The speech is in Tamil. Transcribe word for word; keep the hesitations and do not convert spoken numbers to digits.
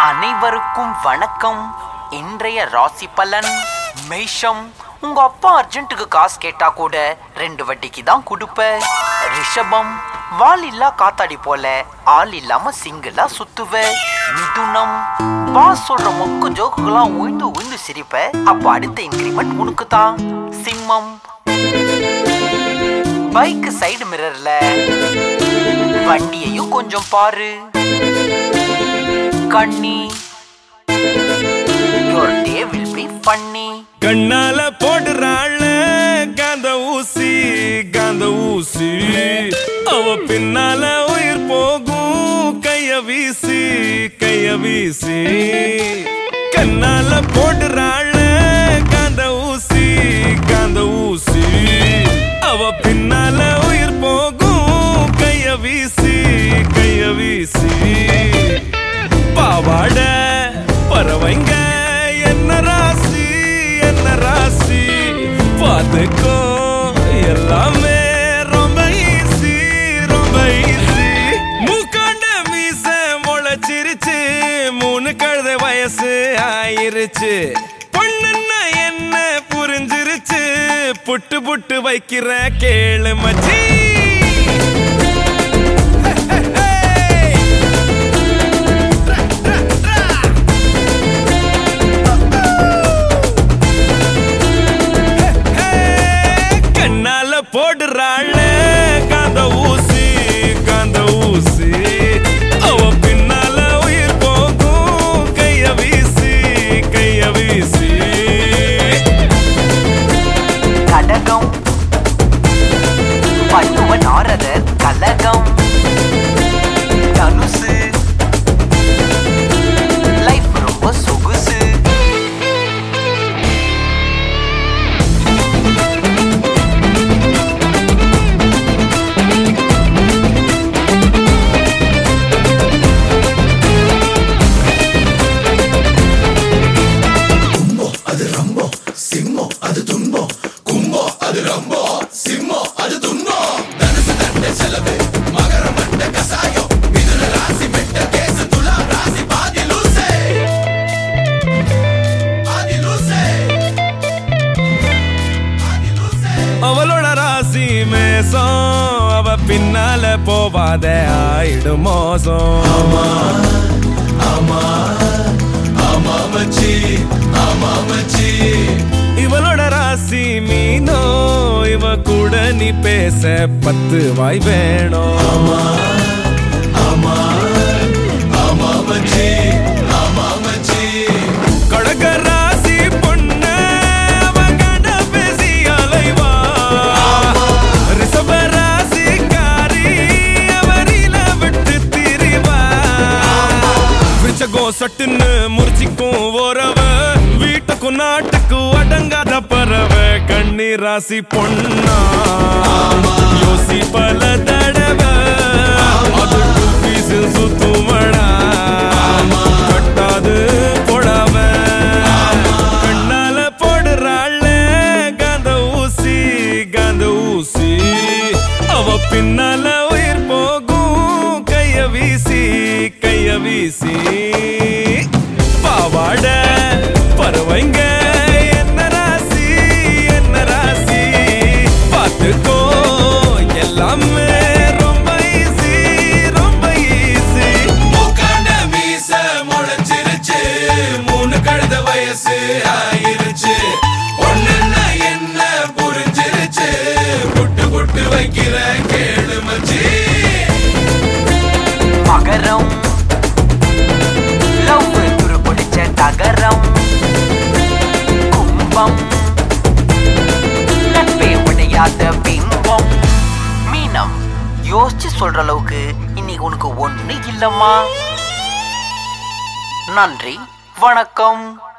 அனைவருக்கும் வணக்கம். இன்றைய ராசி பலன் மேஷம். உங்க அப்பா அர்ஜென்ட்டுக்கு காசு கேட்டா கூட ரெண்டு வட்டிக்கு தான் கொடுப்ப. ரிஷபம், வால் இல்லா காத்தாடி போல ஆள் இல்லாம சிங்கிளா சுத்துவ. மிதுனம், பாஸ் சொல்ற மொக்கு ஜோக்குகளாம் உயிந்து உயிந்து சிரிப்ப. அப்ப அடுத்த இன்கிரிமெண்ட் உனக்கு தான். சிம்மம், பைக் சைடு மிரர்ல வண்டியையும் கொஞ்சம் பாரு. கண்ணி, your day will be funny. கண்ணால போடுறாள் காந்த ஊசி காந்த ஊசி, அவ பின்னால உயிர் போகும் கைய வீசி கைய வீசி. கண்ணால போடுறாள் காந்த ஊசி காந்த ஊசி, அவ பின்னால உயிர் போகும் கைய வீசி கைய வீசி. பாவாட பறவைங்க என்ன ராசி என்ன ராசி, பார்த்துக்கோ எல்லாமே ரொம்ப ஈஸி ரொம்ப ஈஸி. மூக்காண்ட மீச முளைச்சிருச்சு, மூணு கழுத வயசு ஆயிருச்சு. பொண்ணுன்னா என்ன புரிஞ்சிருச்சு, புட்டு புட்டு வைக்கிற கேளு மச்சி. போடுறாள் காந்த ஊசி காந்த ஊசி, அவ பின்னால உயிர் போகும் கைய வீசி கைய வீசி. கடகம், பண்ணுவன் ஆரதர் கலகம். தனுசு, லைஃப் ரொம்ப சொகுசு. அவளோட ராசி மேசம், அவ பின்னால போவாத ஆயிடும் மோசம். ஆமா ஆமா ஆமா மச்சி ஆமா மச்சி. இவளோட ராசி மீனோ, இவ கூட நீ பேச பத்து வாய் வேணும். ஆமா ஆமா ஆமா மச்சி ஆமா மச்சி. கடக ராசி பொண்ணு, அவ கண்ட பேசி அலைவா. ரிஷப ராசி காரி, அவரில விட்டு திரிவா. விருச்சகம் சட்டுன்னு முறிச்சிக்கும் ஓரவ, வீட்டுக்கும் நாட்டுக்கும் அடங்காத பறவை. கண்ணி ராசி பொண்ணா யோசி பல தடவை, அது டூ பீஸ் சுத்துமடா கட்டாது போடாம. கண்ணால போடுறாள் காந்த ஊசி காந்த ஊசி, அவ பின்னால உயிர் போகும் கைய வீசி கைய வீசி. பாவாட பறவைங்க என்ன ராசி என்ன ராசி, பார்த்துக்கோ எல்லாமே ரொம்ப ஈஸி ரொம்ப ஈஸி. மூக்காண்ட மீச முளைச்சிருச்சு, மூணு கழுத வயசு ஆயிருச்சு. பொண்ணுன்னா என்ன புரிஞ்சிருச்சு, புட்டு புட்டு வைக்கிற கேளு மச்சி. மகரம், லவ் துரு பிடிச்ச தகரம். கும்பம், நட்பே உடையாத பிம்பம். மீனம், யோசிச்சு சொல்ற அளவுக்கு இன்னைக்கு உனக்கு ஒண்ணு இல்லம்மா. நன்றி, வணக்கம்.